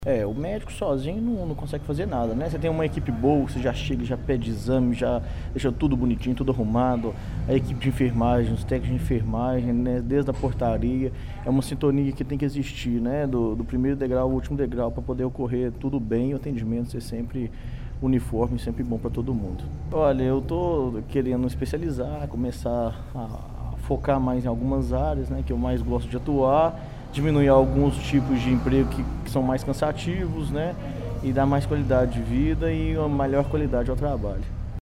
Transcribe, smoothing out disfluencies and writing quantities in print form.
O médico sozinho não consegue fazer nada, né? Você tem uma equipe boa, você já chega, já pede exame, já deixa tudo bonitinho, tudo arrumado. A equipe de enfermagem, os técnicos de enfermagem, né? Desde a portaria, é uma sintonia que tem que existir, né? Do primeiro degrau ao último degrau, para poder ocorrer tudo bem, o atendimento ser sempre uniforme, sempre bom para todo mundo. Olha, eu tô querendo especializar, começar a focar mais em algumas áreas, né? Que eu mais gosto de atuar, diminuir alguns tipos de emprego que são mais cansativos, né? E dar mais qualidade de vida e uma melhor qualidade ao trabalho.